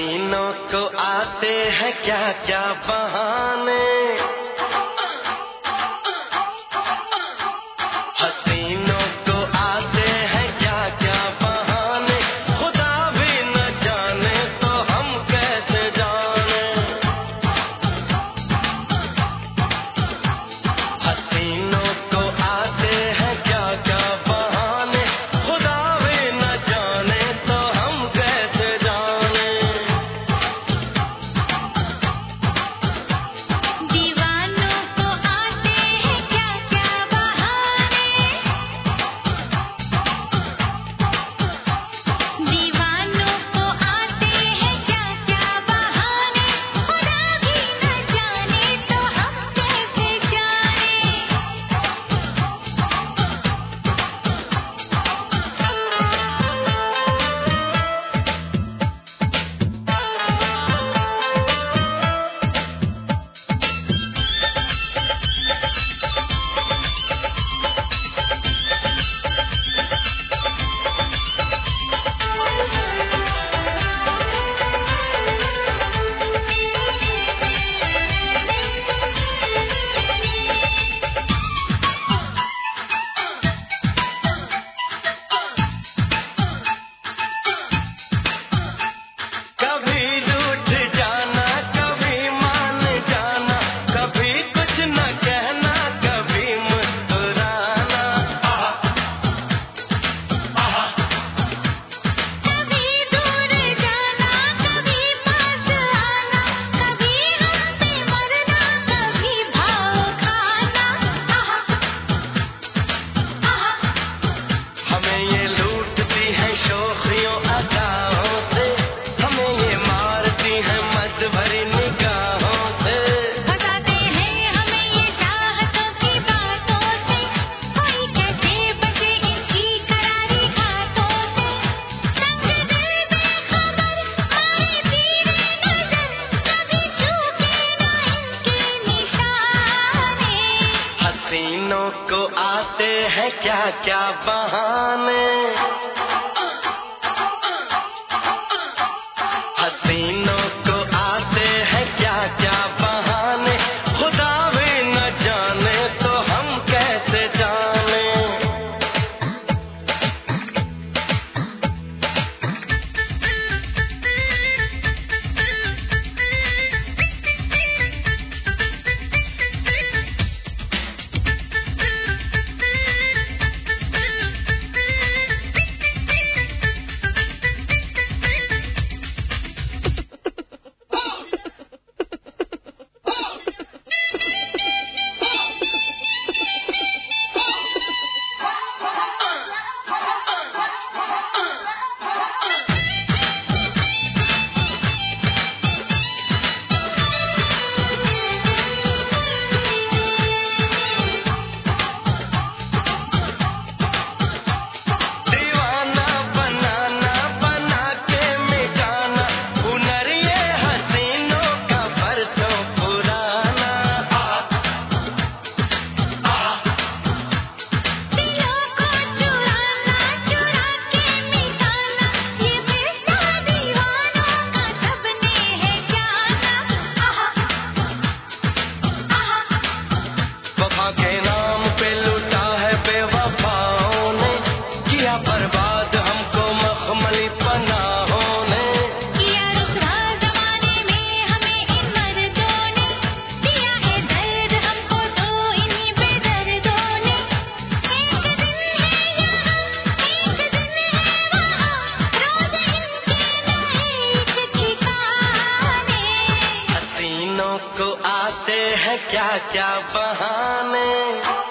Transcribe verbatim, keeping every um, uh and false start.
हसीनों को आते हैं क्या क्या बहाने, हसीनों को आते हैं क्या क्या बहाने, खुदा भी न जाने तो हम कैसे जाने। हसीनों को आते हैं क्या क्या बहाने, खुदा भी न जाने तो हम कैसे जाने। दीवानों को आते हैं क्या क्या बहाने, दीवानों को आते हैं क्या क्या बहाने, खुदा भी न जाने तो हम कैसे जाने। कभी रूठ जाना, कभी मान जाना, कभी कुछ न कहना, कभी मुस्कुराना। कभी दूर जाना, कभी पास आना, कभी हम पे मरना, कभी भाव खाना। हमें ये लूटती है शोखियों अदाओं से, हमें ये मारती है मत भरी निगाहों से। बताते हैं हमें ये चाहतों की बातों से, कोई कैसे बचे इनकी करारी हाथों से। संग दिल बेखबर मारे तीरे नजर, कभी चूके ना इनके निशाने। हसीनों को आते हैं क्या क्या बहाने, हसीनों को आते हैं क्या क्या बहाने, खुदा भी न जाने तो हम कैसे जाने। दीवाना बनाना, बना के मिटाना, हुनर ये हसीनों का बरसों पुराना। दिलों को चुराना, चुरा के मिटाना, ये किस्सा दीवानों का सबने है जाना। वफा के नाम पे लूटा है बेवफाओं ने, किया बर्बाद हमको मखमली पनाहों ने। किया रुसवा ज़माने में हमें इन मर्दों ने, दिया है दर्द हमको तो इन्हीं बेदर्दों ने। एक दिन है यहाँ, एक दिन है वहाँ, रोज़ इनके नए एक ठिकाने। हसीनों को आते हैं क्या क्या बहाने,